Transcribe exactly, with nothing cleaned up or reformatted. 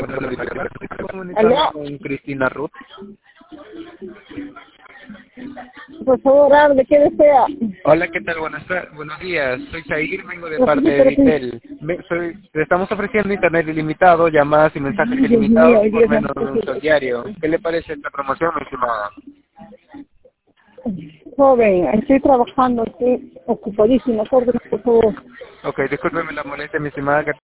¿Aló? Con Cristina Ruth. Por favor, hable, ¿qué desea? Hola, ¿qué tal? Buenas tar- buenos días. Soy Zair, vengo de No, parte sí, de pero sí. Vitel. Me- soy, le estamos ofreciendo internet ilimitado, llamadas y mensajes Dios ilimitados mío, por Dios menos de un mío. sol diario. ¿Qué le parece esta promoción, mi estimada? Joven, estoy trabajando, estoy ocupadísima, por favor. Ok, discúlpeme la molestia, mi estimada.